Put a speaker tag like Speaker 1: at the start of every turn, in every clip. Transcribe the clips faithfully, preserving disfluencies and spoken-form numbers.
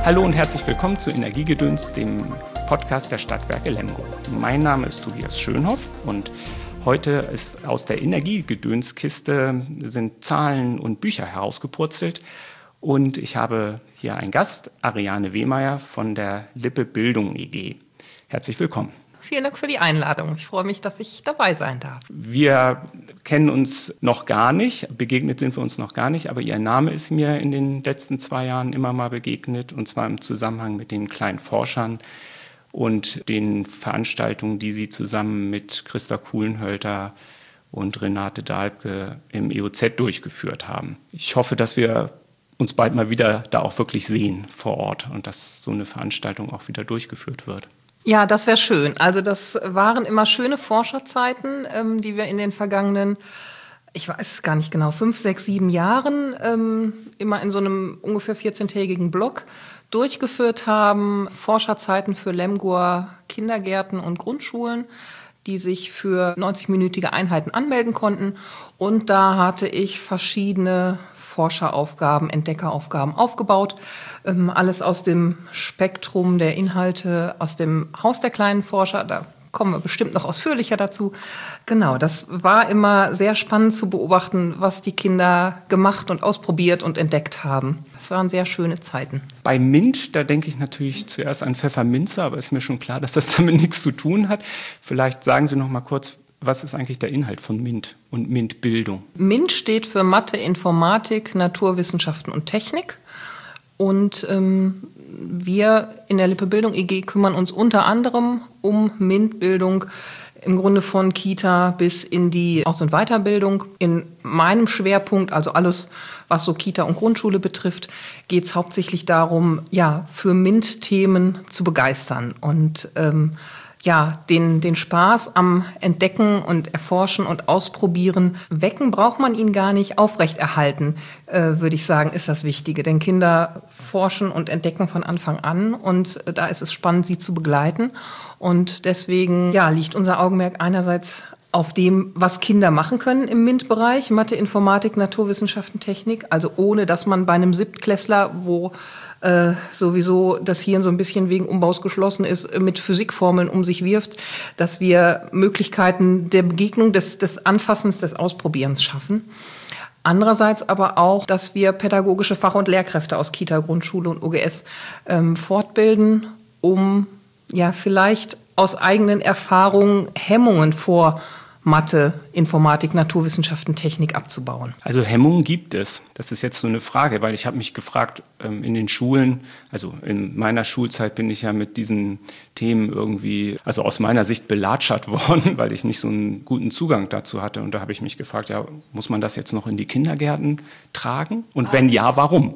Speaker 1: Hallo und herzlich willkommen zu Energiegedöns, dem Podcast der Stadtwerke Lemgo. Mein Name ist Tobias Schönhoff und heute ist aus der Energiegedönskiste sind Zahlen und Bücher herausgepurzelt. Und ich habe hier einen Gast, Ariane Wehmeier von der Lippe Bildung E G. Herzlich willkommen.
Speaker 2: Vielen Dank für die Einladung. Ich freue mich, dass ich dabei sein darf.
Speaker 1: Wir kennen uns noch gar nicht, begegnet sind wir uns noch gar nicht, aber Ihr Name ist mir in den letzten zwei Jahren immer mal begegnet, und zwar im Zusammenhang mit den kleinen Forschern und den Veranstaltungen, die Sie zusammen mit Christa Kuhlenhölter und Renate Dahlke im E O Z durchgeführt haben. Ich hoffe, dass wir uns bald mal wieder da auch wirklich sehen vor Ort und dass so eine Veranstaltung auch wieder durchgeführt wird.
Speaker 2: Ja, das wäre schön. Also das waren immer schöne Forscherzeiten, ähm, die wir in den vergangenen, ich weiß es gar nicht genau, fünf, sechs, sieben Jahren ähm, immer in so einem ungefähr vierzehntägigen Block durchgeführt haben. Forscherzeiten für Lemgoer Kindergärten und Grundschulen, die sich für neunzig-minütige Einheiten anmelden konnten. Und da hatte ich verschiedene Forscheraufgaben, Entdeckeraufgaben aufgebaut. Ähm, alles aus dem Spektrum der Inhalte aus dem Haus der kleinen Forscher. Da kommen wir bestimmt noch ausführlicher dazu. Genau, das war immer sehr spannend zu beobachten, was die Kinder gemacht und ausprobiert und entdeckt haben. Das waren sehr schöne Zeiten.
Speaker 1: Bei MINT, da denke ich natürlich zuerst an Pfefferminze, aber ist mir schon klar, dass das damit nichts zu tun hat. Vielleicht sagen Sie noch mal kurz, was ist eigentlich der Inhalt von MINT und MINT-Bildung?
Speaker 2: MINT steht für Mathe, Informatik, Naturwissenschaften und Technik. Und ähm, wir in der Lippe Bildung E G kümmern uns unter anderem um MINT-Bildung im Grunde von Kita bis in die Aus- und Weiterbildung. In meinem Schwerpunkt, also alles, was so Kita und Grundschule betrifft, geht es hauptsächlich darum, ja, für MINT-Themen zu begeistern und ähm, ja, den, den Spaß am Entdecken und Erforschen und Ausprobieren wecken braucht man ihn gar nicht. Aufrechterhalten, äh, würde ich sagen, ist das Wichtige. Denn Kinder forschen und entdecken von Anfang an und äh, da ist es spannend, sie zu begleiten. Und deswegen ja, liegt unser Augenmerk einerseits auf dem, was Kinder machen können im MINT-Bereich, Mathe, Informatik, Naturwissenschaften, Technik. Also ohne, dass man bei einem Siebtklässler, wo äh, sowieso das Hirn so ein bisschen wegen Umbaus geschlossen ist, mit Physikformeln um sich wirft, dass wir Möglichkeiten der Begegnung, des, des Anfassens, des Ausprobierens schaffen. Andererseits aber auch, dass wir pädagogische Fach- und Lehrkräfte aus Kita, Grundschule und O G S ähm, fortbilden, um ja vielleicht aus eigenen Erfahrungen Hemmungen vor Mathe, Informatik, Naturwissenschaften, Technik abzubauen.
Speaker 1: Also Hemmungen gibt es. Das ist jetzt so eine Frage, weil ich habe mich gefragt, in den Schulen, also in meiner Schulzeit bin ich ja mit diesen Themen irgendwie, also aus meiner Sicht belatschert worden, weil ich nicht so einen guten Zugang dazu hatte. Und da habe ich mich gefragt, ja, muss man das jetzt noch in die Kindergärten tragen? Und wenn ja, warum?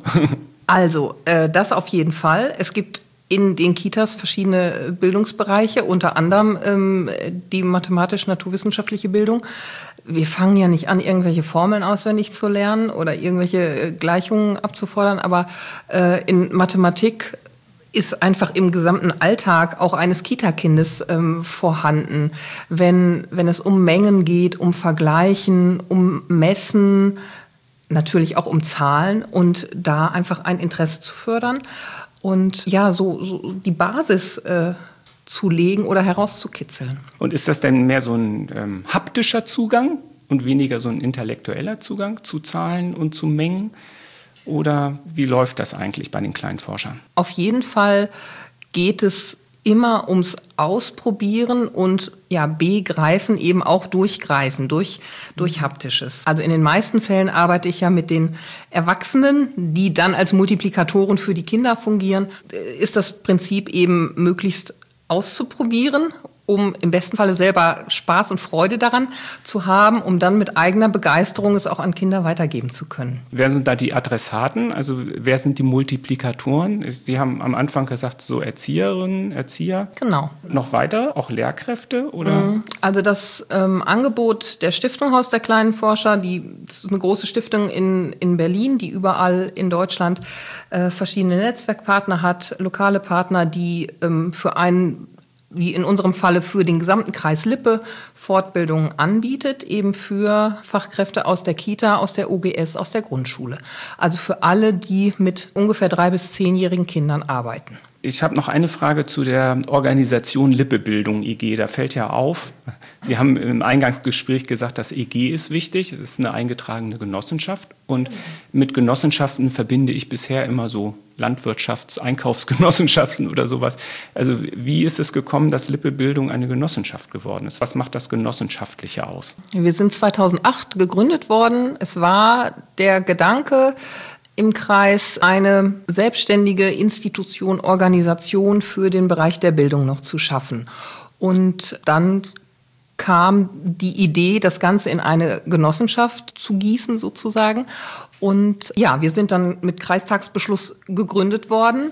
Speaker 2: Also, äh, das auf jeden Fall. Es gibt in den Kitas verschiedene Bildungsbereiche, unter anderem ähm, die mathematisch-naturwissenschaftliche Bildung. Wir fangen ja nicht an, irgendwelche Formeln auswendig zu lernen oder irgendwelche Gleichungen abzufordern, aber äh, in Mathematik ist einfach im gesamten Alltag auch eines Kita-Kindes ähm, vorhanden. Wenn, wenn es um Mengen geht, um Vergleichen, um Messen, natürlich auch um Zahlen und da einfach ein Interesse zu fördern. Und ja, so, so die Basis äh, zu legen oder herauszukitzeln.
Speaker 1: Und ist das denn mehr so ein ähm, haptischer Zugang und weniger so ein intellektueller Zugang zu Zahlen und zu Mengen? Oder wie läuft das eigentlich bei den kleinen Forschern?
Speaker 2: Auf jeden Fall geht es immer ums Ausprobieren und ja, Begreifen, eben auch durchgreifen, durch, durch Haptisches. Also in den meisten Fällen arbeite ich ja mit den Erwachsenen, die dann als Multiplikatoren für die Kinder fungieren. Ist das Prinzip eben möglichst auszuprobieren, um im besten Falle selber Spaß und Freude daran zu haben, um dann mit eigener Begeisterung es auch an Kinder weitergeben zu können.
Speaker 1: Wer sind da die Adressaten? Also wer sind die Multiplikatoren? Sie haben am Anfang gesagt, so Erzieherinnen, Erzieher.
Speaker 2: Genau.
Speaker 1: Noch weiter, auch Lehrkräfte? Oder?
Speaker 2: Also das ähm, Angebot der Stiftung Haus der kleinen Forscher, die, das ist eine große Stiftung in, in Berlin, die überall in Deutschland äh, verschiedene Netzwerkpartner hat, lokale Partner, die ähm, für einen wie in unserem Falle für den gesamten Kreis Lippe, Fortbildungen anbietet, eben für Fachkräfte aus der Kita, aus der O G S, aus der Grundschule. Also für alle, die mit ungefähr drei- bis zehnjährigen Kindern arbeiten.
Speaker 1: Ich habe noch eine Frage zu der Organisation Lippebildung E G. Da fällt ja auf, Sie haben im Eingangsgespräch gesagt, das E G ist wichtig. Es ist eine eingetragene Genossenschaft. Und mit Genossenschaften verbinde ich bisher immer so Landwirtschafts-, Einkaufsgenossenschaften oder sowas. Also wie ist es gekommen, dass Lippebildung eine Genossenschaft geworden ist? Was macht das Genossenschaftliche aus?
Speaker 2: Wir sind zweitausendacht gegründet worden. Es war der Gedanke, im Kreis eine selbstständige Institution, Organisation für den Bereich der Bildung noch zu schaffen. Und dann kam die Idee, das Ganze in eine Genossenschaft zu gießen sozusagen. Und ja, wir sind dann mit Kreistagsbeschluss gegründet worden.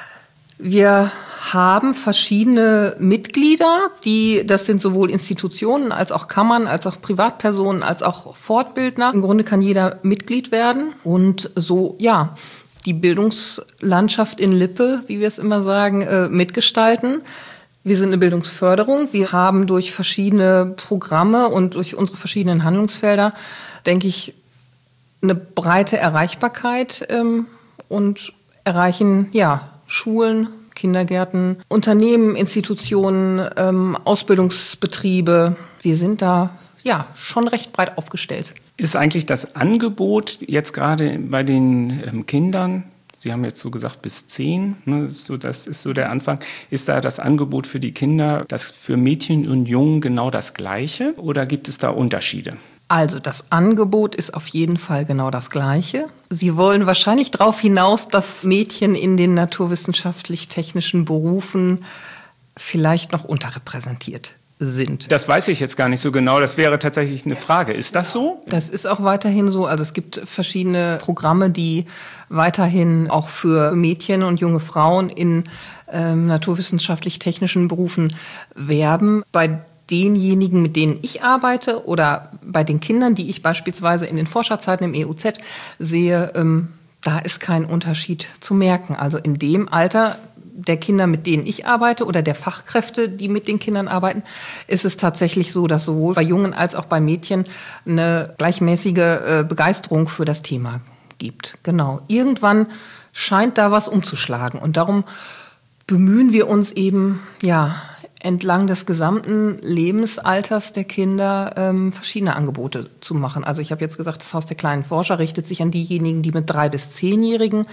Speaker 2: Wir haben verschiedene Mitglieder, die, das sind sowohl Institutionen als auch Kammern, als auch Privatpersonen, als auch Fortbildner. Im Grunde kann jeder Mitglied werden und so, ja, die Bildungslandschaft in Lippe, wie wir es immer sagen, äh, mitgestalten. Wir sind eine Bildungsförderung. Wir haben durch verschiedene Programme und durch unsere verschiedenen Handlungsfelder, denke ich, eine breite Erreichbarkeit ähm, und erreichen, ja, Schulen, Kindergärten, Unternehmen, Institutionen, ähm, Ausbildungsbetriebe. Wir sind da ja schon recht breit aufgestellt.
Speaker 1: Ist eigentlich das Angebot jetzt gerade bei den ähm, Kindern, Sie haben jetzt so gesagt bis zehn, ne, das ist so, das ist so der Anfang, ist da das Angebot für die Kinder, das für Mädchen und Jungen genau das Gleiche oder gibt es da Unterschiede?
Speaker 2: Also das Angebot ist auf jeden Fall genau das Gleiche. Sie wollen wahrscheinlich darauf hinaus, dass Mädchen in den naturwissenschaftlich-technischen Berufen vielleicht noch unterrepräsentiert sind.
Speaker 1: Das weiß ich jetzt gar nicht so genau. Das wäre tatsächlich eine Frage. Ist das so?
Speaker 2: Das ist auch weiterhin so. Also es gibt verschiedene Programme, die weiterhin auch für Mädchen und junge Frauen in ähm, naturwissenschaftlich-technischen Berufen werben. Bei denjenigen, mit denen ich arbeite oder bei den Kindern, die ich beispielsweise in den Forscherzeiten im E U Z sehe, ähm, da ist kein Unterschied zu merken. Also in dem Alter der Kinder, mit denen ich arbeite oder der Fachkräfte, die mit den Kindern arbeiten, ist es tatsächlich so, dass sowohl bei Jungen als auch bei Mädchen eine gleichmäßige äh, Begeisterung für das Thema gibt. Genau. Irgendwann scheint da was umzuschlagen und darum bemühen wir uns eben, ja, entlang des gesamten Lebensalters der Kinder ähm, verschiedene Angebote zu machen. Also ich habe jetzt gesagt, das Haus der kleinen Forscher richtet sich an diejenigen, die mit drei- bis zehnjährigen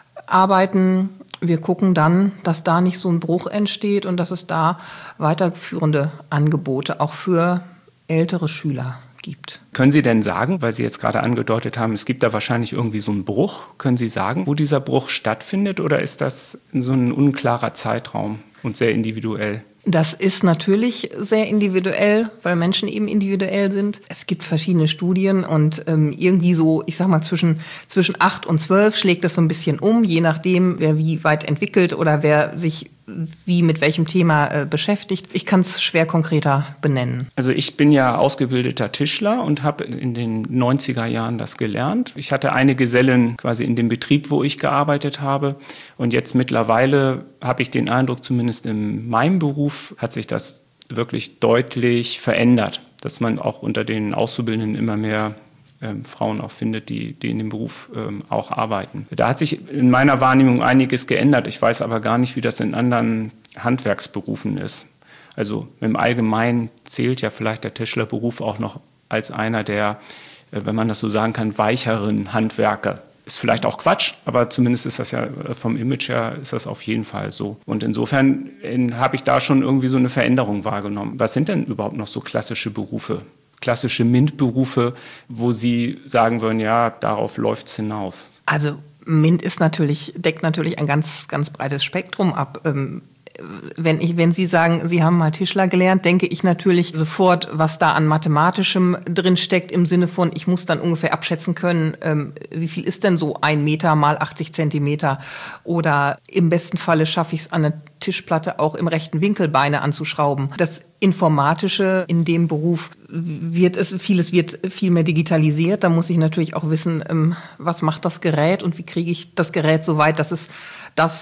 Speaker 2: arbeiten. Wir gucken dann, dass da nicht so ein Bruch entsteht und dass es da weiterführende Angebote auch für ältere Schüler gibt.
Speaker 1: Können Sie denn sagen, weil Sie jetzt gerade angedeutet haben, es gibt da wahrscheinlich irgendwie so einen Bruch, können Sie sagen, wo dieser Bruch stattfindet oder ist das so ein unklarer Zeitraum und sehr individuell?
Speaker 2: Das ist natürlich sehr individuell, weil Menschen eben individuell sind. Es gibt verschiedene Studien und ähm, irgendwie so, ich sag mal, zwischen, zwischen acht und zwölf schlägt das so ein bisschen um, je nachdem, wer wie weit entwickelt oder wer sich wie mit welchem Thema äh, beschäftigt. Ich kann es schwer konkreter benennen.
Speaker 1: Also ich bin ja ausgebildeter Tischler und habe in den neunziger Jahren das gelernt. Ich hatte eine Gesellin quasi in dem Betrieb, wo ich gearbeitet habe. Und jetzt mittlerweile habe ich den Eindruck, zumindest in meinem Beruf hat sich das wirklich deutlich verändert, dass man auch unter den Auszubildenden immer mehr Ähm, Frauen auch findet, die, die in dem Beruf ähm, auch arbeiten. Da hat sich in meiner Wahrnehmung einiges geändert. Ich weiß aber gar nicht, wie das in anderen Handwerksberufen ist. Also im Allgemeinen zählt ja vielleicht der Tischlerberuf auch noch als einer der, äh, wenn man das so sagen kann, weicheren Handwerker. Ist vielleicht auch Quatsch, aber zumindest ist das ja vom Image her ist das auf jeden Fall so. Und insofern habe ich da schon irgendwie so eine Veränderung wahrgenommen. Was sind denn überhaupt noch so klassische Berufe? Klassische MINT-Berufe, wo Sie sagen würden, ja, darauf läuft es hinauf?
Speaker 2: Also MINT ist natürlich, deckt natürlich ein ganz, ganz breites Spektrum ab. Ähm, wenn ich, wenn Sie sagen, Sie haben mal Tischler gelernt, denke ich natürlich sofort, was da an Mathematischem drin steckt, im Sinne von, ich muss dann ungefähr abschätzen können, ähm, wie viel ist denn so ein Meter mal achtzig Zentimeter? Oder im besten Falle schaffe ich es an eine Tischplatte auch im rechten Winkel Beine anzuschrauben. Das Informatische in dem Beruf wird es, vieles wird viel mehr digitalisiert. Da muss ich natürlich auch wissen, ähm, was macht das Gerät und wie kriege ich das Gerät so weit, dass es das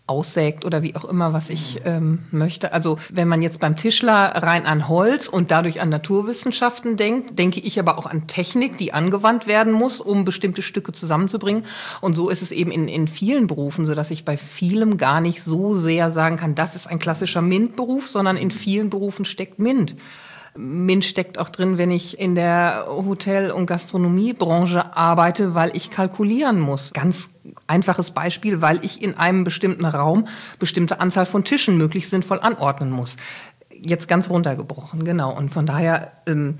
Speaker 2: aussägt oder wie auch immer, was ich ähm, möchte. Also wenn man jetzt beim Tischler rein an Holz und dadurch an Naturwissenschaften denkt, denke ich aber auch an Technik, die angewandt werden muss, um bestimmte Stücke zusammenzubringen. Und so ist es eben in, in vielen Berufen, sodass ich bei vielem gar nicht so sehr sagen kann, das ist ein klassischer MINT-Beruf, sondern in vielen Berufen steckt MINT. MINT steckt auch drin, wenn ich in der Hotel- und Gastronomiebranche arbeite, weil ich kalkulieren muss. Ganz einfaches Beispiel, weil ich in einem bestimmten Raum bestimmte Anzahl von Tischen möglichst sinnvoll anordnen muss. Jetzt ganz runtergebrochen, genau. Und von daher, ähm,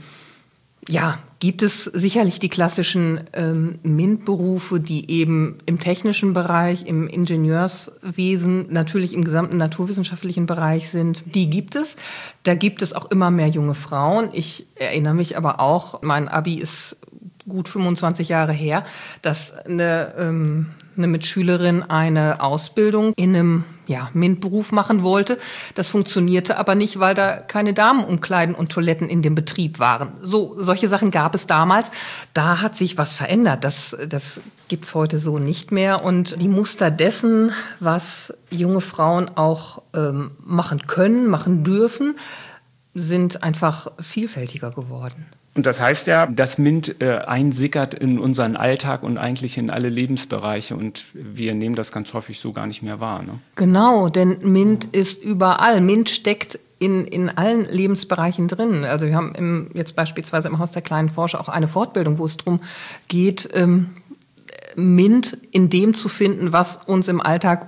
Speaker 2: ja, gibt es sicherlich die klassischen ähm, MINT-Berufe, die eben im technischen Bereich, im Ingenieurswesen, natürlich im gesamten naturwissenschaftlichen Bereich sind. Die gibt es. Da gibt es auch immer mehr junge Frauen. Ich erinnere mich aber auch, mein Abi ist gut fünfundzwanzig Jahre her, dass eine, ähm, eine Mitschülerin eine Ausbildung in einem ja, MINT-Beruf machen wollte. Das funktionierte aber nicht, weil da keine Damenumkleiden und Toiletten in dem Betrieb waren. So, solche Sachen gab es damals. Da hat sich was verändert. Das, das gibt's heute so nicht mehr. Und die Muster dessen, was junge Frauen auch ähm, machen können, machen dürfen, sind einfach vielfältiger geworden.
Speaker 1: Und das heißt ja, dass MINT äh, einsickert in unseren Alltag und eigentlich in alle Lebensbereiche. Und wir nehmen das ganz häufig so gar nicht mehr wahr. Ne?
Speaker 2: Genau, denn MINT ist überall. MINT steckt in, in allen Lebensbereichen drin. Also wir haben im, jetzt beispielsweise im Haus der kleinen Forscher auch eine Fortbildung, wo es darum geht, ähm, MINT in dem zu finden, was uns im Alltag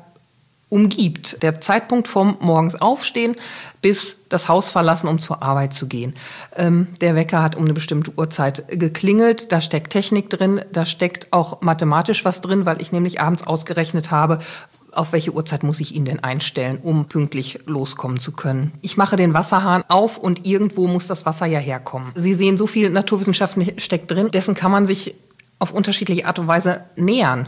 Speaker 2: umgibt. Der Zeitpunkt vom morgens aufstehen bis das Haus verlassen, um zur Arbeit zu gehen. Ähm, der Wecker hat um eine bestimmte Uhrzeit geklingelt. Da steckt Technik drin, da steckt auch mathematisch was drin, weil ich nämlich abends ausgerechnet habe, auf welche Uhrzeit muss ich ihn denn einstellen, um pünktlich loskommen zu können. Ich mache den Wasserhahn auf und irgendwo muss das Wasser ja herkommen. Sie sehen, so viel Naturwissenschaften steckt drin. Dessen kann man sich auf unterschiedliche Art und Weise nähern.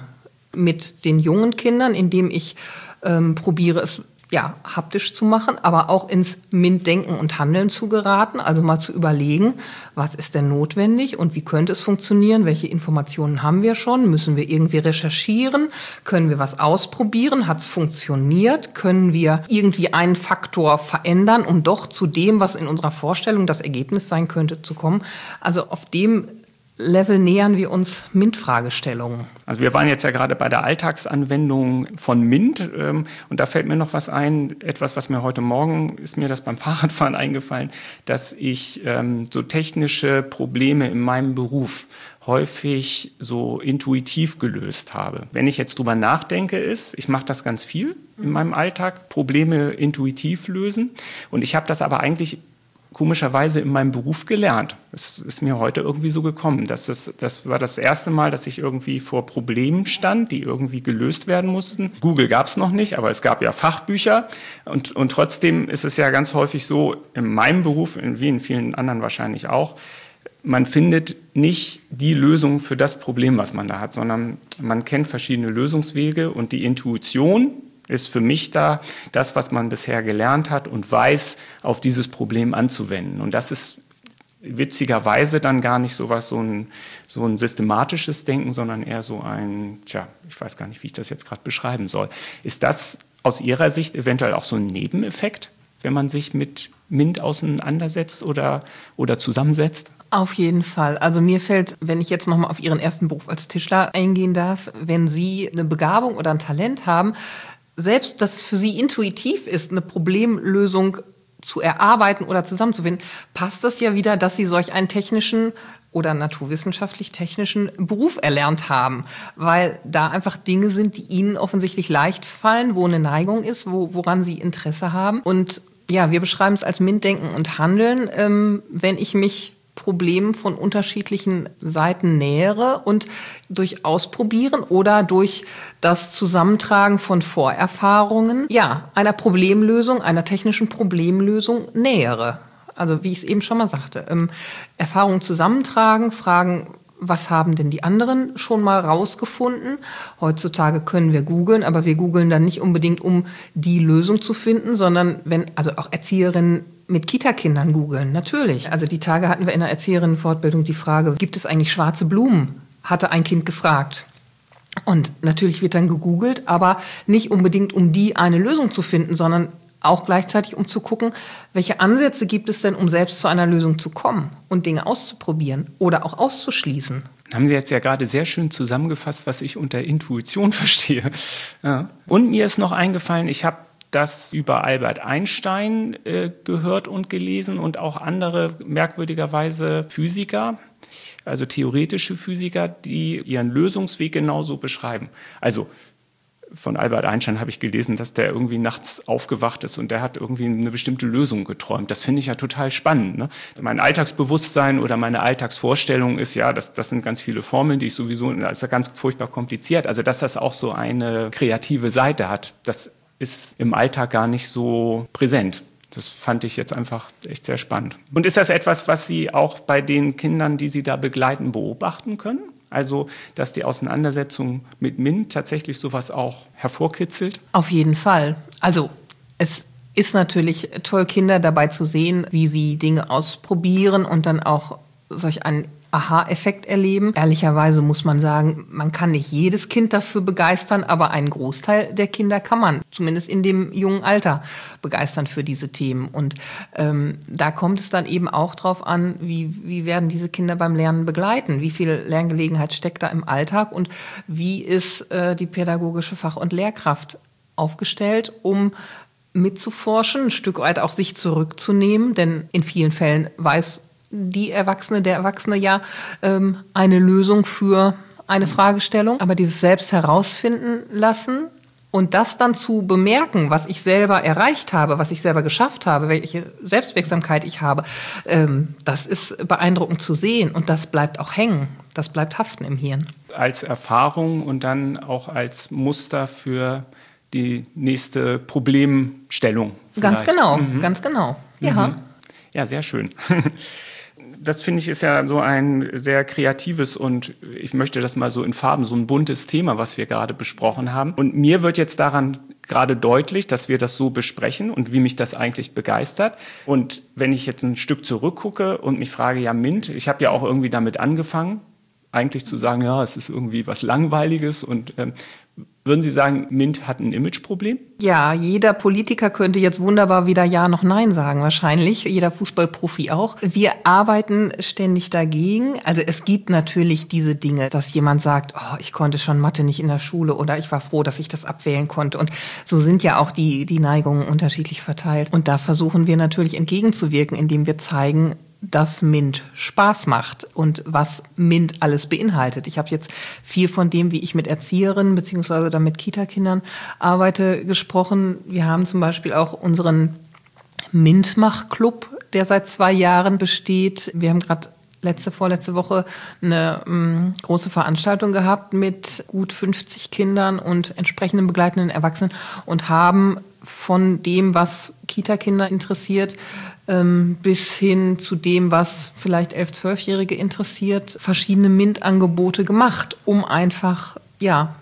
Speaker 2: Mit den jungen Kindern, indem ich ähm, probiere, es ja, haptisch zu machen, aber auch ins MINT-Denken und Handeln zu geraten, also mal zu überlegen, was ist denn notwendig und wie könnte es funktionieren, welche Informationen haben wir schon, müssen wir irgendwie recherchieren, können wir was ausprobieren, hat es funktioniert, können wir irgendwie einen Faktor verändern, um doch zu dem, was in unserer Vorstellung das Ergebnis sein könnte, zu kommen. Also auf dem Level nähern wir uns MINT-Fragestellungen.
Speaker 1: Also wir waren jetzt ja gerade bei der Alltagsanwendung von MINT ähm, und da fällt mir noch was ein, etwas, was mir heute Morgen, ist mir das beim Fahrradfahren eingefallen, dass ich ähm, so technische Probleme in meinem Beruf häufig so intuitiv gelöst habe. Wenn ich jetzt drüber nachdenke, ist, ich mache das ganz viel in meinem Alltag, Probleme intuitiv lösen und ich habe das aber eigentlich komischerweise in meinem Beruf gelernt. Es ist mir heute irgendwie so gekommen. Das, ist, das war das erste Mal, dass ich irgendwie vor Problemen stand, die irgendwie gelöst werden mussten. Google gab es noch nicht, aber es gab ja Fachbücher. Und, und trotzdem ist es ja ganz häufig so, in meinem Beruf, wie in vielen anderen wahrscheinlich auch, man findet nicht die Lösung für das Problem, was man da hat, sondern man kennt verschiedene Lösungswege und die Intuition ist für mich da, das, was man bisher gelernt hat und weiß, auf dieses Problem anzuwenden. Und das ist witzigerweise dann gar nicht so was, so ein, so ein systematisches Denken, sondern eher so ein, tja, ich weiß gar nicht, wie ich das jetzt gerade beschreiben soll. Ist das aus Ihrer Sicht eventuell auch so ein Nebeneffekt, wenn man sich mit MINT auseinandersetzt oder, oder zusammensetzt?
Speaker 2: Auf jeden Fall. Also mir fällt, wenn ich jetzt nochmal auf Ihren ersten Beruf als Tischler eingehen darf, wenn Sie eine Begabung oder ein Talent haben, selbst, dass es für Sie intuitiv ist, eine Problemlösung zu erarbeiten oder zusammenzufinden, passt das ja wieder, dass Sie solch einen technischen oder naturwissenschaftlich-technischen Beruf erlernt haben, weil da einfach Dinge sind, die Ihnen offensichtlich leicht fallen, wo eine Neigung ist, wo, woran Sie Interesse haben. Und ja, wir beschreiben es als MINT-Denken und Handeln, ähm, wenn ich mich Problemen von unterschiedlichen Seiten nähere und durch Ausprobieren oder durch das Zusammentragen von Vorerfahrungen, ja, einer Problemlösung, einer technischen Problemlösung nähere. Also wie ich es eben schon mal sagte, ähm, Erfahrungen zusammentragen, fragen, was haben denn die anderen schon mal rausgefunden? Heutzutage können wir googeln, aber wir googeln dann nicht unbedingt, um die Lösung zu finden, sondern wenn, also auch Erzieherinnen mit Kita-Kindern googeln, natürlich. Also die Tage hatten wir in der Erzieherinnenfortbildung die Frage, gibt es eigentlich schwarze Blumen? Hatte ein Kind gefragt. Und natürlich wird dann gegoogelt, aber nicht unbedingt, um die eine Lösung zu finden, sondern auch gleichzeitig, um zu gucken, welche Ansätze gibt es denn, um selbst zu einer Lösung zu kommen und Dinge auszuprobieren oder auch auszuschließen.
Speaker 1: Haben Sie jetzt ja gerade sehr schön zusammengefasst, was ich unter Intuition verstehe. Ja. Und mir ist noch eingefallen, ich habe das über Albert Einstein äh, gehört und gelesen und auch andere merkwürdigerweise Physiker, also theoretische Physiker, die ihren Lösungsweg genauso beschreiben. Also von Albert Einstein habe ich gelesen, dass der irgendwie nachts aufgewacht ist und der hat irgendwie eine bestimmte Lösung geträumt. Das finde ich ja total spannend. Ne? Mein Alltagsbewusstsein oder meine Alltagsvorstellung ist ja, das, das sind ganz viele Formeln, die ich sowieso, das ist ja ganz furchtbar kompliziert. Also dass das auch so eine kreative Seite hat, das ist im Alltag gar nicht so präsent. Das fand ich jetzt einfach echt sehr spannend. Und ist das etwas, was Sie auch bei den Kindern, die Sie da begleiten, beobachten können? Also, dass die Auseinandersetzung mit MINT tatsächlich sowas auch hervorkitzelt?
Speaker 2: Auf jeden Fall. Also, es ist natürlich toll, Kinder dabei zu sehen, wie sie Dinge ausprobieren und dann auch solch einen Aha-Effekt erleben. Ehrlicherweise muss man sagen, man kann nicht jedes Kind dafür begeistern, aber einen Großteil der Kinder kann man, zumindest in dem jungen Alter, begeistern für diese Themen. Und ähm, da kommt es dann eben auch drauf an, wie, wie werden diese Kinder beim Lernen begleiten, wie viel Lerngelegenheit steckt da im Alltag und wie ist äh, die pädagogische Fach- und Lehrkraft aufgestellt, um mitzuforschen, ein Stück weit auch sich zurückzunehmen, denn in vielen Fällen weiß die Erwachsene, der Erwachsene ja ähm, eine Lösung für eine Fragestellung. Aber dieses selbst herausfinden lassen und das dann zu bemerken, was ich selber erreicht habe, was ich selber geschafft habe, welche Selbstwirksamkeit ich habe, ähm, das ist beeindruckend zu sehen und das bleibt auch hängen, das bleibt haften im Hirn.
Speaker 1: Als Erfahrung und dann auch als Muster für die nächste Problemstellung.
Speaker 2: Vielleicht. Ganz genau,
Speaker 1: mhm.
Speaker 2: ganz genau. Ja.
Speaker 1: Mhm. Ja, sehr schön. Das finde ich ist ja so ein sehr kreatives und ich möchte das mal so in Farben, so ein buntes Thema, was wir gerade besprochen haben. Und mir wird jetzt daran gerade deutlich, dass wir das so besprechen und wie mich das eigentlich begeistert. Und wenn ich jetzt ein Stück zurückgucke und mich frage, ja MINT, ich habe ja auch irgendwie damit angefangen, eigentlich zu sagen, ja, es ist irgendwie was Langweiliges und ähm, würden Sie sagen, MINT hat ein Imageproblem?
Speaker 2: Ja, jeder Politiker könnte jetzt wunderbar weder Ja noch Nein sagen, wahrscheinlich. Jeder Fußballprofi auch. Wir arbeiten ständig dagegen. Also es gibt natürlich diese Dinge, dass jemand sagt, oh, ich konnte schon Mathe nicht in der Schule oder ich war froh, dass ich das abwählen konnte. Und so sind ja auch die, die Neigungen unterschiedlich verteilt. Und da versuchen wir natürlich entgegenzuwirken, indem wir zeigen, dass MINT Spaß macht und was MINT alles beinhaltet. Ich habe jetzt viel von dem, wie ich mit Erzieherinnen bzw. dann mit Kita-Kindern arbeite, gesprochen. Wir haben zum Beispiel auch unseren MINT-Mach-Club, der seit zwei Jahren besteht. Wir haben gerade letzte, vorletzte Woche eine ähm, große Veranstaltung gehabt mit gut fünfzig Kindern und entsprechenden begleitenden Erwachsenen und haben von dem, was Kita-Kinder interessiert, ähm, bis hin zu dem, was vielleicht elf-, zwölfjährige interessiert, verschiedene MINT-Angebote gemacht, um einfach, ja,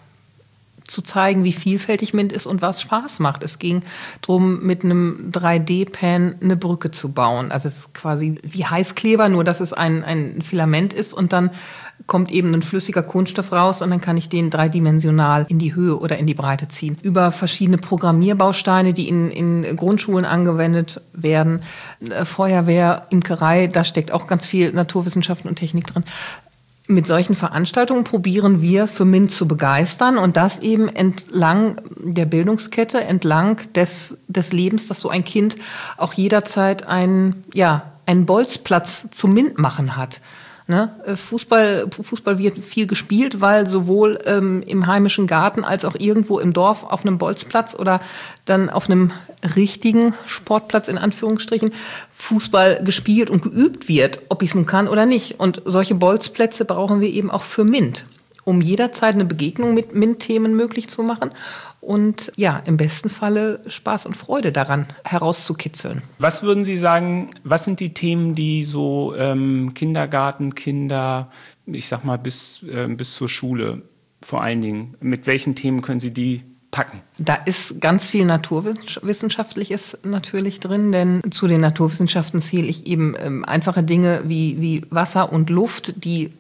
Speaker 2: zu zeigen, wie vielfältig MINT ist und was Spaß macht. Es ging darum, mit einem drei D-Pen eine Brücke zu bauen. Also es ist quasi wie Heißkleber, nur dass es ein, ein Filament ist und dann kommt eben ein flüssiger Kunststoff raus und dann kann ich den dreidimensional in die Höhe oder in die Breite ziehen. Über verschiedene Programmierbausteine, die in, in Grundschulen angewendet werden, Feuerwehr, Imkerei, da steckt auch ganz viel Naturwissenschaften und Technik drin. Mit solchen Veranstaltungen probieren wir für MINT zu begeistern und das eben entlang der Bildungskette, entlang des, des Lebens, dass so ein Kind auch jederzeit einen, ja, einen Bolzplatz zum MINT machen hat. Ne? Fußball, Fußball wird viel gespielt, weil sowohl ähm, im heimischen Garten als auch irgendwo im Dorf auf einem Bolzplatz oder dann auf einem richtigen Sportplatz in Anführungsstrichen Fußball gespielt und geübt wird, ob ich es nun kann oder nicht. Und solche Bolzplätze brauchen wir eben auch für MINT, um jederzeit eine Begegnung mit MINT-Themen möglich zu machen und ja, im besten Falle Spaß und Freude daran herauszukitzeln.
Speaker 1: Was würden Sie sagen, was sind die Themen, die so ähm, Kindergartenkinder, ich sag mal bis, äh, bis zur Schule vor allen Dingen, mit welchen Themen können Sie die packen?
Speaker 2: Da ist ganz viel Naturwissenschaftliches natürlich drin, denn zu den Naturwissenschaften zähle ich eben ähm, einfache Dinge wie, wie Wasser und Luft, die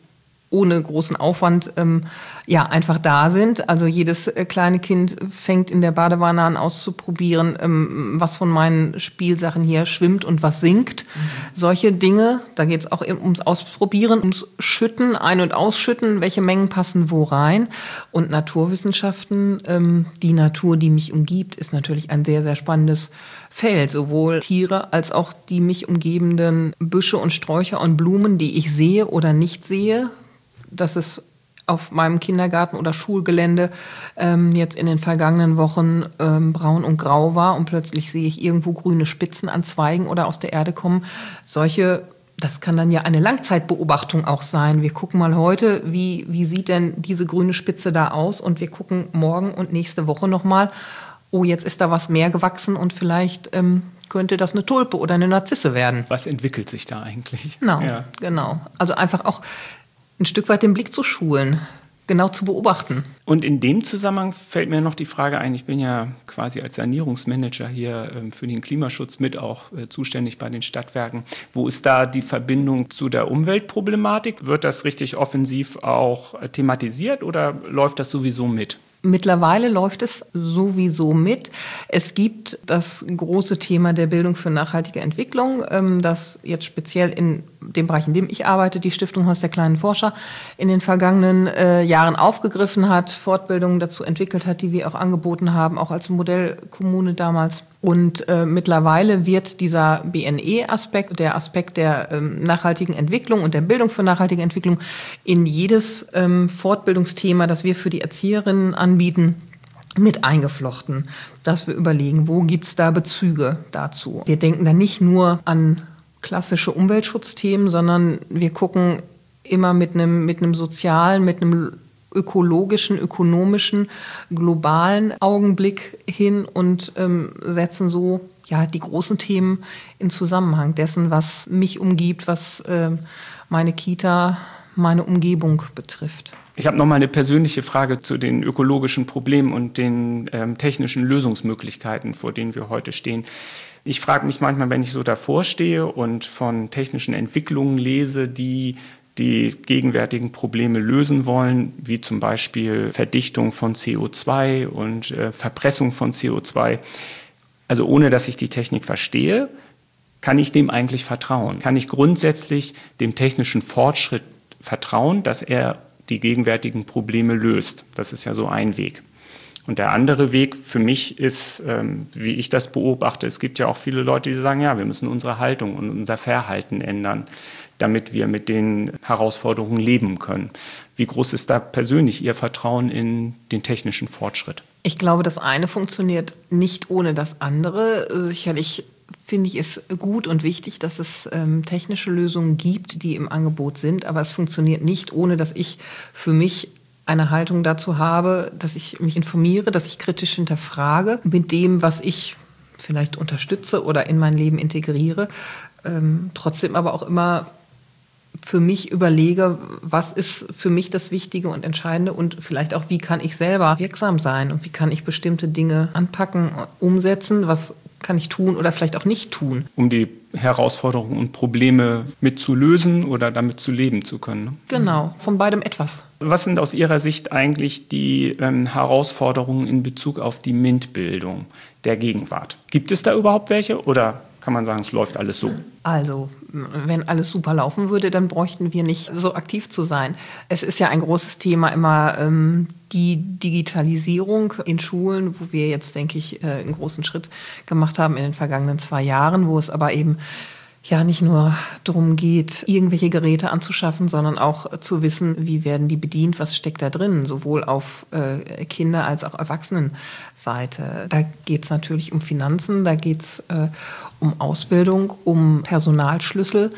Speaker 2: ohne großen Aufwand ähm, ja einfach da sind. Also jedes äh, kleine Kind fängt in der Badewanne an auszuprobieren, ähm, was von meinen Spielsachen hier schwimmt und was sinkt. Mhm. Solche Dinge, da geht es auch ums Ausprobieren, ums Schütten, Ein- und Ausschütten, welche Mengen passen wo rein. Und Naturwissenschaften, ähm, die Natur, die mich umgibt, ist natürlich ein sehr, sehr spannendes Feld. Sowohl Tiere als auch die mich umgebenden Büsche und Sträucher und Blumen, die ich sehe oder nicht sehe. Das ist auf meinem Kindergarten- oder Schulgelände ähm, jetzt in den vergangenen Wochen ähm, braun und grau war und plötzlich sehe ich irgendwo grüne Spitzen an Zweigen oder aus der Erde kommen. Solche, das kann dann ja eine Langzeitbeobachtung auch sein. Wir gucken mal heute, wie, wie sieht denn diese grüne Spitze da aus, und wir gucken morgen und nächste Woche nochmal, oh, jetzt ist da was mehr gewachsen und vielleicht ähm, könnte das eine Tulpe oder eine Narzisse werden.
Speaker 1: Was entwickelt sich da eigentlich?
Speaker 2: Genau,
Speaker 1: ja.
Speaker 2: genau. Also einfach auch ein Stück weit den Blick zu schulen, genau zu beobachten.
Speaker 1: Und in dem Zusammenhang fällt mir noch die Frage ein, ich bin ja quasi als Sanierungsmanager hier ähm, für den Klimaschutz mit auch äh, zuständig bei den Stadtwerken. Wo ist da die Verbindung zu der Umweltproblematik? Wird das richtig offensiv auch äh, thematisiert oder läuft das sowieso mit?
Speaker 2: Mittlerweile läuft es sowieso mit. Es gibt das große Thema der Bildung für nachhaltige Entwicklung, das jetzt speziell in dem Bereich, in dem ich arbeite, die Stiftung Haus der kleinen Forscher in den vergangenen äh, Jahren aufgegriffen hat, Fortbildungen dazu entwickelt hat, die wir auch angeboten haben, auch als Modellkommune damals. Und äh, mittlerweile wird dieser B N E-Aspekt, der Aspekt der ähm, nachhaltigen Entwicklung und der Bildung für nachhaltige Entwicklung in jedes ähm, Fortbildungsthema, das wir für die Erzieherinnen anbieten, mit eingeflochten, dass wir überlegen, wo gibt es da Bezüge dazu. Wir denken da nicht nur an klassische Umweltschutzthemen, sondern wir gucken immer mit einem mit einem sozialen, mit einem ökologischen, ökonomischen, globalen Augenblick hin und ähm, setzen so ja die großen Themen in Zusammenhang dessen, was mich umgibt, was äh, meine Kita, meine Umgebung betrifft.
Speaker 1: Ich habe noch mal eine persönliche Frage zu den ökologischen Problemen und den ähm, technischen Lösungsmöglichkeiten, vor denen wir heute stehen. Ich frage mich manchmal, wenn ich so davor stehe und von technischen Entwicklungen lese, die die gegenwärtigen Probleme lösen wollen, wie zum Beispiel Verdichtung von C O zwei und äh, Verpressung von C O zwei. Also ohne, dass ich die Technik verstehe, kann ich dem eigentlich vertrauen? Kann ich grundsätzlich dem technischen Fortschritt vertrauen, dass er die gegenwärtigen Probleme löst? Das ist ja so ein Weg. Und der andere Weg für mich ist, ähm, wie ich das beobachte, es gibt ja auch viele Leute, die sagen, ja, wir müssen unsere Haltung und unser Verhalten ändern, damit wir mit den Herausforderungen leben können. Wie groß ist da persönlich Ihr Vertrauen in den technischen Fortschritt?
Speaker 2: Ich glaube, das eine funktioniert nicht ohne das andere. Sicherlich finde ich es gut und wichtig, dass es ähm, technische Lösungen gibt, die im Angebot sind, aber es funktioniert nicht, ohne dass ich für mich eine Haltung dazu habe, dass ich mich informiere, dass ich kritisch hinterfrage mit dem, was ich vielleicht unterstütze oder in mein Leben integriere, ähm, trotzdem aber auch immer für mich überlege, was ist für mich das Wichtige und Entscheidende und vielleicht auch, wie kann ich selber wirksam sein und wie kann ich bestimmte Dinge anpacken, umsetzen, was kann ich tun oder vielleicht auch nicht tun.
Speaker 1: Um die Herausforderungen und Probleme mit zu lösen oder damit zu leben zu können. Ne?
Speaker 2: Genau, von beidem etwas.
Speaker 1: Was sind aus Ihrer Sicht eigentlich die ähm, Herausforderungen in Bezug auf die MINT-Bildung der Gegenwart? Gibt es da überhaupt welche oder kann man sagen, es läuft alles so?
Speaker 2: Also, wenn alles super laufen würde, dann bräuchten wir nicht so aktiv zu sein. Es ist ja ein großes Thema immer ähm, die Digitalisierung in Schulen, wo wir jetzt, denke ich, äh, einen großen Schritt gemacht haben in den vergangenen zwei Jahren, wo es aber eben ja nicht nur darum geht, irgendwelche Geräte anzuschaffen, sondern auch zu wissen, wie werden die bedient, was steckt da drin, sowohl auf äh, Kinder- als auch Erwachsenenseite. Da geht es natürlich um Finanzen, da geht es äh, um Ausbildung, um Personalschlüssel.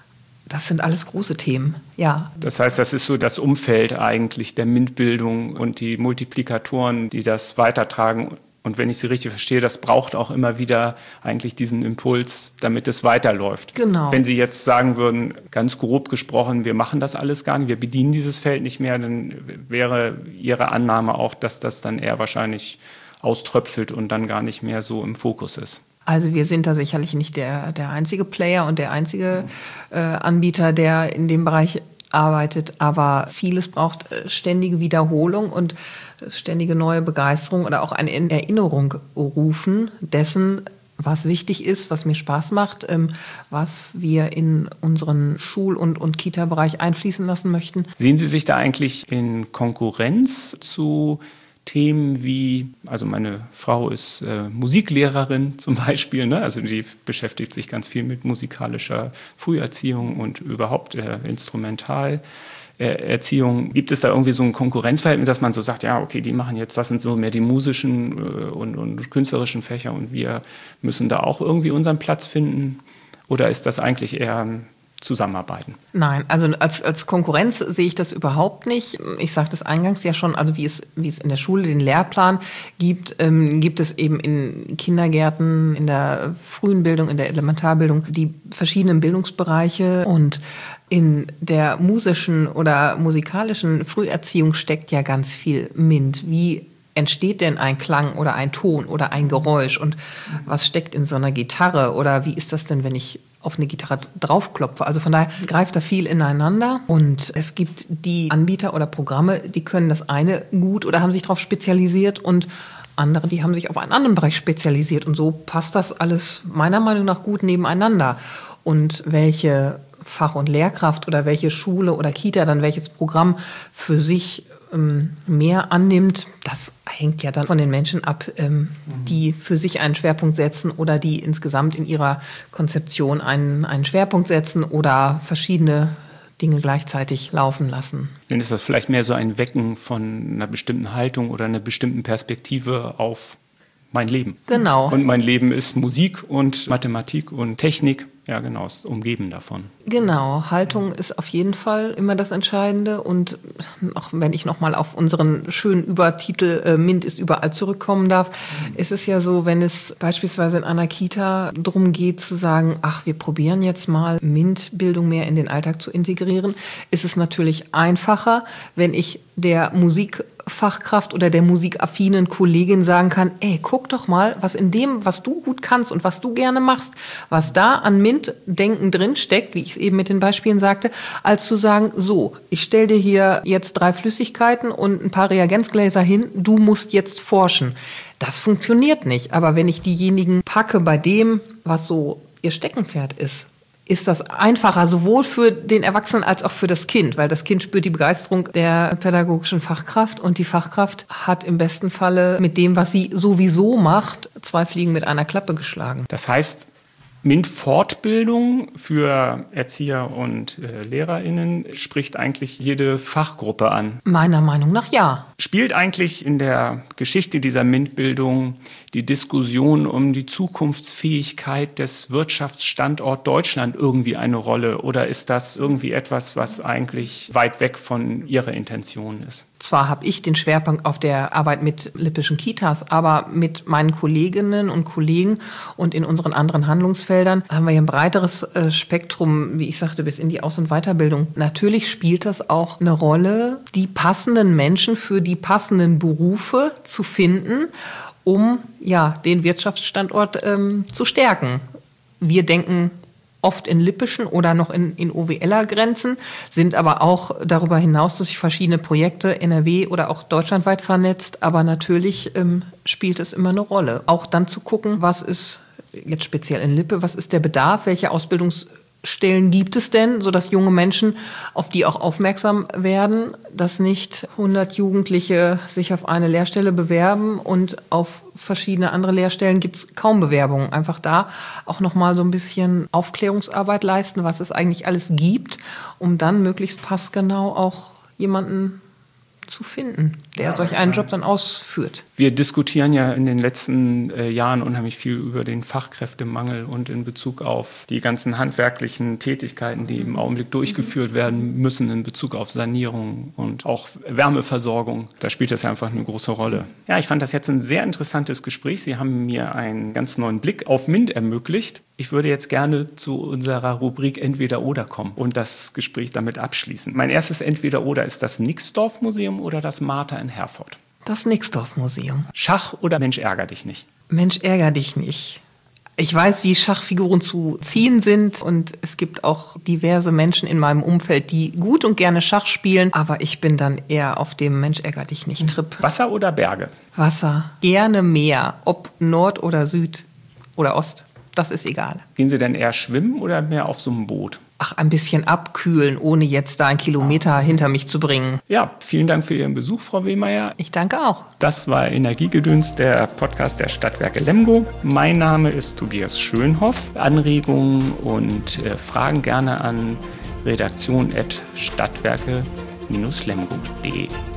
Speaker 2: Das sind alles große Themen, ja.
Speaker 1: Das heißt, das ist so das Umfeld eigentlich der MINT-Bildung und die Multiplikatoren, die das weitertragen. Und wenn ich Sie richtig verstehe, das braucht auch immer wieder eigentlich diesen Impuls, damit es weiterläuft.
Speaker 2: Genau.
Speaker 1: Wenn Sie jetzt sagen würden, ganz grob gesprochen, wir machen das alles gar nicht, wir bedienen dieses Feld nicht mehr, dann wäre Ihre Annahme auch, dass das dann eher wahrscheinlich auströpfelt und dann gar nicht mehr so im Fokus ist.
Speaker 2: Also wir sind da sicherlich nicht der, der einzige Player und der einzige äh, Anbieter, der in dem Bereich arbeitet, aber vieles braucht ständige Wiederholung und ständige neue Begeisterung oder auch eine Erinnerung rufen dessen, was wichtig ist, was mir Spaß macht, was wir in unseren Schul- und, und Kita-Bereich einfließen lassen möchten.
Speaker 1: Sehen Sie sich da eigentlich in Konkurrenz zu Themen wie, also meine Frau ist äh, Musiklehrerin zum Beispiel, ne? Also die beschäftigt sich ganz viel mit musikalischer Früherziehung und überhaupt äh, Instrumentalerziehung. Gibt es da irgendwie so ein Konkurrenzverhältnis, dass man so sagt, ja, okay, die machen jetzt, das sind so mehr die musischen äh, und, und künstlerischen Fächer und wir müssen da auch irgendwie unseren Platz finden? Oder ist das eigentlich eher ein Zusammenarbeiten?
Speaker 2: Nein, also als, als Konkurrenz sehe ich das überhaupt nicht. Ich sagte es eingangs ja schon, also wie es, wie es in der Schule den Lehrplan gibt, ähm, gibt es eben in Kindergärten, in der frühen Bildung, in der Elementarbildung die verschiedenen Bildungsbereiche und in der musischen oder musikalischen Früherziehung steckt ja ganz viel MINT. Wie entsteht denn ein Klang oder ein Ton oder ein Geräusch und was steckt in so einer Gitarre oder wie ist das denn, wenn ich auf eine Gitarre draufklopfe? Also von daher greift da viel ineinander und es gibt die Anbieter oder Programme, die können das eine gut oder haben sich darauf spezialisiert und andere, die haben sich auf einen anderen Bereich spezialisiert und so passt das alles meiner Meinung nach gut nebeneinander. Und welche Fach- und Lehrkraft oder welche Schule oder Kita dann welches Programm für sich ähm, mehr annimmt, das hängt ja dann von den Menschen ab, ähm, die für sich einen Schwerpunkt setzen oder die insgesamt in ihrer Konzeption einen, einen Schwerpunkt setzen oder verschiedene Dinge gleichzeitig laufen lassen.
Speaker 1: Dann ist das vielleicht mehr so ein Wecken von einer bestimmten Haltung oder einer bestimmten Perspektive auf mein Leben.
Speaker 2: Genau.
Speaker 1: Und mein Leben ist Musik und Mathematik und Technik. Ja, genau, ist umgeben davon.
Speaker 2: Genau, Haltung ist auf jeden Fall immer das Entscheidende. Und auch wenn ich nochmal auf unseren schönen Übertitel äh, MINT ist überall zurückkommen darf, mhm. ist es ja so, wenn es beispielsweise in einer Kita darum geht zu sagen, ach, wir probieren jetzt mal MINT-Bildung mehr in den Alltag zu integrieren, ist es natürlich einfacher, wenn ich der Musikfachkraft oder der musikaffinen Kollegin sagen kann, ey, guck doch mal, was in dem, was du gut kannst und was du gerne machst, was da an MINT-Denken drin steckt, wie ich es eben mit den Beispielen sagte, als zu sagen, so, ich stelle dir hier jetzt drei Flüssigkeiten und ein paar Reagenzgläser hin, du musst jetzt forschen. Das funktioniert nicht. Aber wenn ich diejenigen packe bei dem, was so ihr Steckenpferd ist, ist das einfacher, sowohl für den Erwachsenen als auch für das Kind, weil das Kind spürt die Begeisterung der pädagogischen Fachkraft und die Fachkraft hat im besten Falle mit dem, was sie sowieso macht, zwei Fliegen mit einer Klappe geschlagen.
Speaker 1: Das heißt, MINT-Fortbildung für Erzieher und äh, LehrerInnen spricht eigentlich jede Fachgruppe an.
Speaker 2: Meiner Meinung nach ja.
Speaker 1: Spielt eigentlich in der Geschichte dieser MINT-Bildung die Diskussion um die Zukunftsfähigkeit des Wirtschaftsstandorts Deutschland irgendwie eine Rolle? Oder ist das irgendwie etwas, was eigentlich weit weg von Ihrer Intention ist?
Speaker 2: Zwar habe ich den Schwerpunkt auf der Arbeit mit lippischen Kitas, aber mit meinen Kolleginnen und Kollegen und in unseren anderen Handlungsfeldern haben wir hier ein breiteres äh, Spektrum, wie ich sagte, bis in die Aus- und Weiterbildung. Natürlich spielt das auch eine Rolle, die passenden Menschen für die passenden Berufe zu finden, um ja, den Wirtschaftsstandort ähm, zu stärken. Wir denken oft in lippischen oder noch in, in O W L-Grenzen, sind aber auch darüber hinaus durch verschiedene Projekte N R W oder auch deutschlandweit vernetzt. Aber natürlich ähm, spielt es immer eine Rolle. Auch dann zu gucken, was ist jetzt speziell in Lippe, was ist der Bedarf, welche Ausbildungsstellen gibt es denn, sodass junge Menschen auf die auch aufmerksam werden, dass nicht hundert Jugendliche sich auf eine Lehrstelle bewerben und auf verschiedene andere Lehrstellen gibt es kaum Bewerbungen. Einfach da auch nochmal so ein bisschen Aufklärungsarbeit leisten, was es eigentlich alles gibt, um dann möglichst passgenau auch jemanden zu finden, der ja, solch einen Job dann ausführt.
Speaker 1: Wir diskutieren ja in den letzten äh, Jahren unheimlich viel über den Fachkräftemangel und in Bezug auf die ganzen handwerklichen Tätigkeiten, die im Augenblick durchgeführt werden müssen in Bezug auf Sanierung und auch Wärmeversorgung. Da spielt das ja einfach eine große Rolle. Ja, ich fand das jetzt ein sehr interessantes Gespräch. Sie haben mir einen ganz neuen Blick auf MINT ermöglicht. Ich würde jetzt gerne zu unserer Rubrik Entweder-Oder kommen und das Gespräch damit abschließen. Mein erstes Entweder-Oder ist das Nixdorf-Museum oder das Martha in Herford?
Speaker 2: Das Nixdorf-Museum.
Speaker 1: Schach oder Mensch ärger dich nicht?
Speaker 2: Mensch ärger dich nicht. Ich weiß, wie Schachfiguren zu ziehen sind und es gibt auch diverse Menschen in meinem Umfeld, die gut und gerne Schach spielen, aber ich bin dann eher auf dem Mensch ärger dich nicht Trip.
Speaker 1: Wasser oder Berge?
Speaker 2: Wasser. Gerne Meer, ob Nord oder Süd oder Ost, das ist egal.
Speaker 1: Gehen Sie denn eher schwimmen oder mehr auf so einem Boot?
Speaker 2: Ach, ein bisschen abkühlen, ohne jetzt da einen Kilometer hinter mich zu bringen.
Speaker 1: Ja, vielen Dank für Ihren Besuch, Frau Wehmeier.
Speaker 2: Ich danke auch.
Speaker 1: Das war Energiegedöns, der Podcast der Stadtwerke Lemgo. Mein Name ist Tobias Schönhoff. Anregungen und äh, Fragen gerne an redaktion at stadtwerke Bindestrich lemgo punkt de.